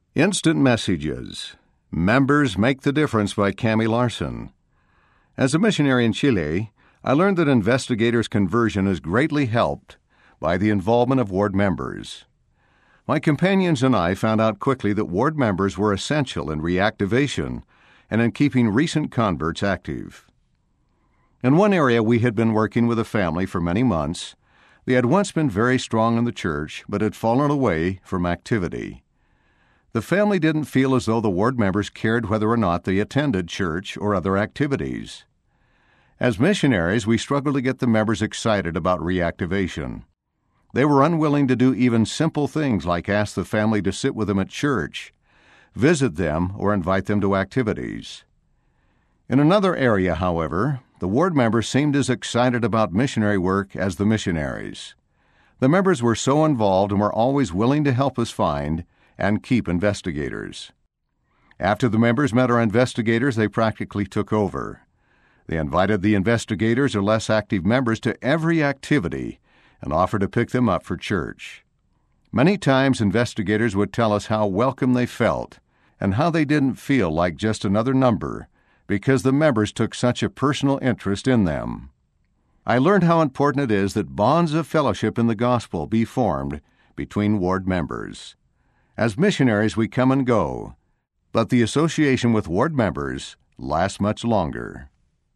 Instant Messages. Members Make the Difference by Cami Larson. As a missionary in Chile, I learned that investigators' conversion is greatly helped by the involvement of ward members. My companions and I found out quickly that ward members were essential in reactivation and in keeping recent converts active. In one area, we had been working with a family for many months. They had once been very strong in the church, but had fallen away from activity. The family didn't feel as though the ward members cared whether or not they attended church or other activities. As missionaries, we struggled to get the members excited about reactivation. They were unwilling to do even simple things like ask the family to sit with them at church, visit them, or invite them to activities. In another area, however, the ward members seemed as excited about missionary work as the missionaries. The members were so involved and were always willing to help us find and keep investigators. After the members met our investigators, they practically took over. They invited the investigators or less active members to every activity and offered to pick them up for church. Many times, investigators would tell us how welcome they felt and how they didn't feel like just another number because the members took such a personal interest in them. I learned how important it is that bonds of fellowship in the gospel be formed between ward members. As missionaries, we come and go, but the association with ward members lasts much longer.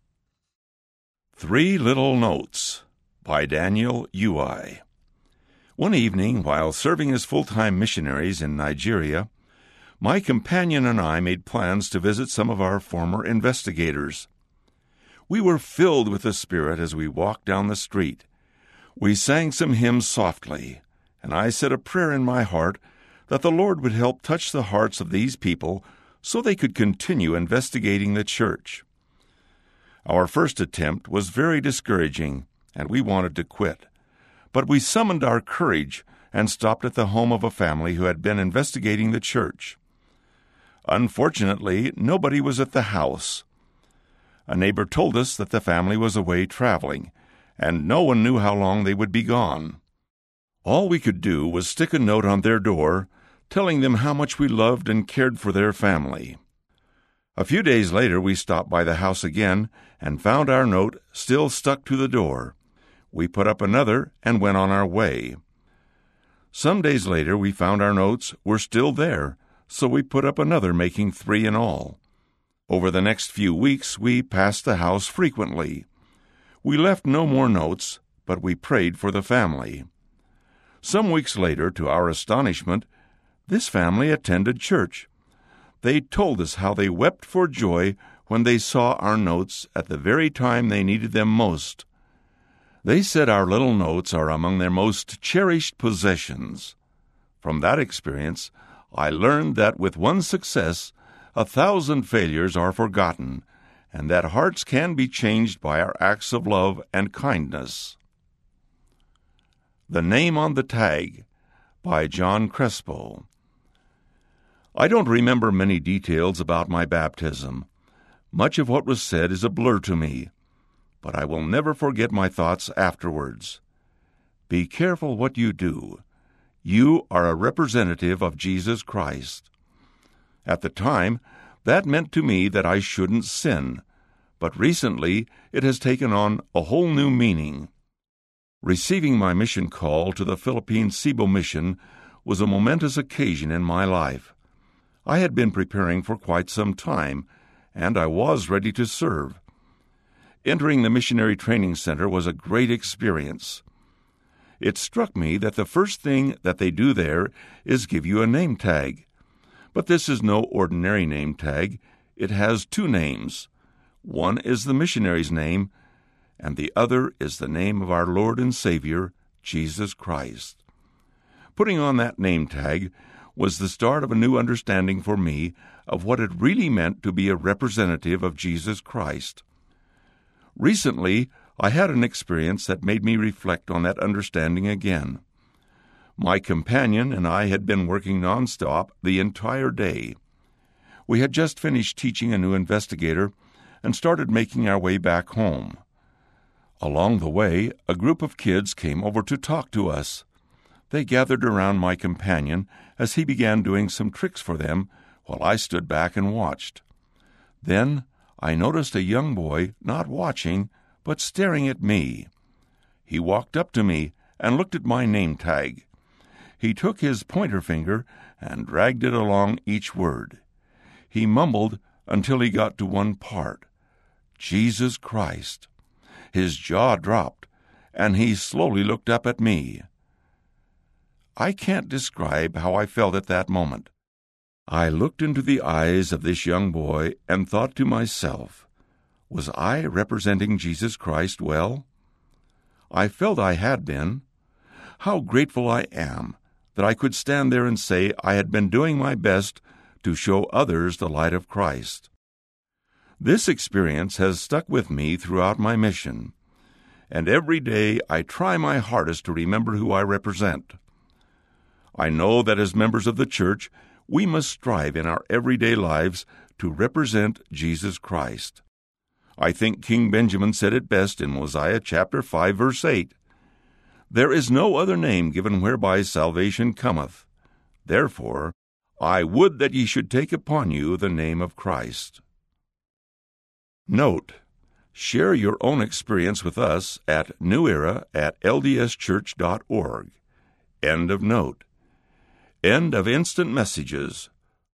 3 Little Notes by Daniel Ui. One evening, while serving as full-time missionaries in Nigeria, my companion and I made plans to visit some of our former investigators. We were filled with the Spirit as we walked down the street. We sang some hymns softly, and I said a prayer in my heart that the Lord would help touch the hearts of these people so they could continue investigating the church. Our first attempt was very discouraging, and we wanted to quit. But we summoned our courage and stopped at the home of a family who had been investigating the church. Unfortunately, nobody was at the house. A neighbor told us that the family was away traveling, and no one knew how long they would be gone. All we could do was stick a note on their door, telling them how much we loved and cared for their family. A few days later, we stopped by the house again and found our note still stuck to the door. We put up another and went on our way. Some days later, we found our notes were still there, so we put up another, making 3 in all. Over the next few weeks, we passed the house frequently. We left no more notes, but we prayed for the family. Some weeks later, to our astonishment, this family attended church. They told us how they wept for joy when they saw our notes at the very time they needed them most. They said our little notes are among their most cherished possessions. From that experience, I learned that with one success, 1,000 failures are forgotten, and that hearts can be changed by our acts of love and kindness. The Name on the Tag by John Crespo. I don't remember many details about my baptism. Much of what was said is a blur to me, but I will never forget my thoughts afterwards. Be careful what you do. You are a representative of Jesus Christ. At the time, that meant to me that I shouldn't sin, but recently it has taken on a whole new meaning. Receiving my mission call to the Philippine Cebu Mission was a momentous occasion in my life. I had been preparing for quite some time, and I was ready to serve. Entering the missionary training center was a great experience. It struck me that the first thing that they do there is give you a name tag. But this is no ordinary name tag. It has 2 names. One is the missionary's name, and the other is the name of our Lord and Savior, Jesus Christ. Putting on that name tag was the start of a new understanding for me of what it really meant to be a representative of Jesus Christ. Recently, I had an experience that made me reflect on that understanding again. My companion and I had been working nonstop the entire day. We had just finished teaching a new investigator and started making our way back home. Along the way, a group of kids came over to talk to us. They gathered around my companion as he began doing some tricks for them, while I stood back and watched. Then I noticed a young boy not watching, but staring at me. He walked up to me and looked at my name tag. He took his pointer finger and dragged it along each word. He mumbled until he got to one part, Jesus Christ. His jaw dropped, and he slowly looked up at me. I can't describe how I felt at that moment. I looked into the eyes of this young boy and thought to myself, was I representing Jesus Christ well? I felt I had been. How grateful I am that I could stand there and say I had been doing my best to show others the light of Christ. This experience has stuck with me throughout my mission, and every day I try my hardest to remember who I represent. I know that as members of the church, we must strive in our everyday lives to represent Jesus Christ. I think King Benjamin said it best in Mosiah chapter 5, verse 8. There is no other name given whereby salvation cometh. Therefore, I would that ye should take upon you the name of Christ. Note: share your own experience with us at newera@ldschurch.org. End of note. End of instant messages.